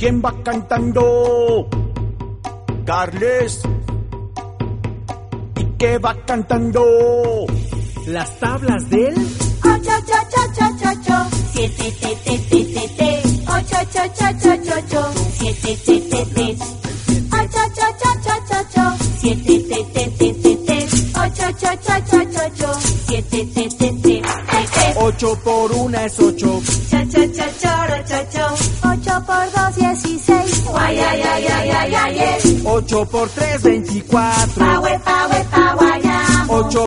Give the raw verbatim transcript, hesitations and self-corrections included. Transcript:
¿Quién va cantando? Carles. ¿Y qué va cantando? Las tablas del ocho, ocho, ocho, ocho, ocho, siete, te, te, te, te, te, ocho, ocho, ocho, ocho, ocho, siete, te, te, te, ocho, ocho, ocho, ocho, ocho, siete, te, te, te, te, te, ocho, ocho, ocho, ocho, ocho, siete, te, te, te, te, te. Ocho por una es ocho. Cha, cha, cha, choro, cho, cho. Ocho por dos, dieciséis. Guay, ay, ay, ay, ay, ay, ay. Ocho por tres, veinticuatro. Pa, we, pa, we, pa, guayamo. Ocho